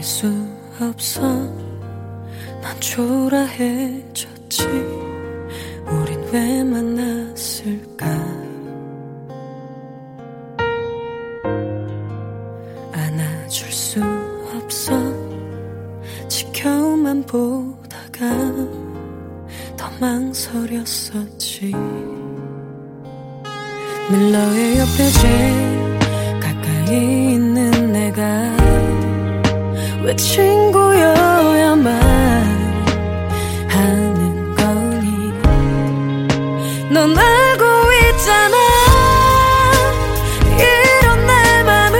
수 없어. 난 초라해졌지. 우린 왜 만났을까? 안아줄 수 없어. 지켜만 보다가 더 망설였었지. 늘 너의 옆에 제일 가까이 있는 내가 왜 친구여야만 하는 거니? 넌 알고 있잖아. 이런 내 맘을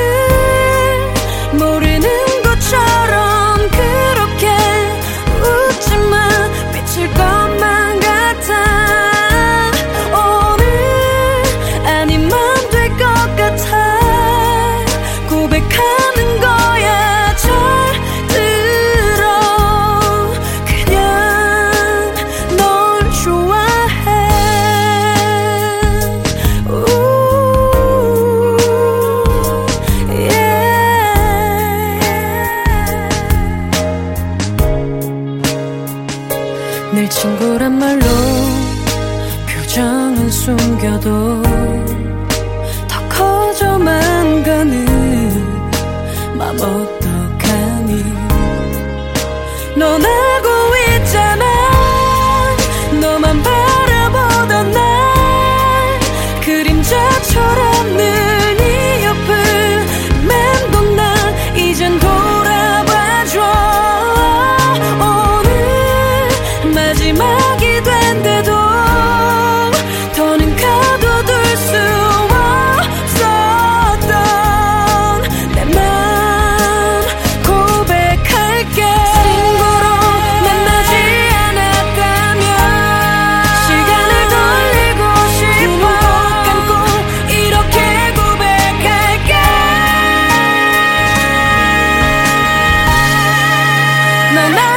모르는 것처럼 그렇게 웃지마. 비칠 것만 같아. 오늘 아니면 될 것 같아. 고백하는 거야. 잘 들어. 그냥 널 좋아해. 늘 친구란 말로 표정은 숨겨도 더 커져만 가는 맘 어떡하니? 넌 알고 있잖아. 너만 바라보던 날 그림자처럼 늘 네 옆을 맴돈 날 이젠 돌아봐줘. 오늘 마지막이 된데도 더는 가둬둘 수 없었던 내 맘 고백할게. 친구로 만나지 않았다면 시간을 돌리고 싶어. 감고 이렇게 고백할게. 넌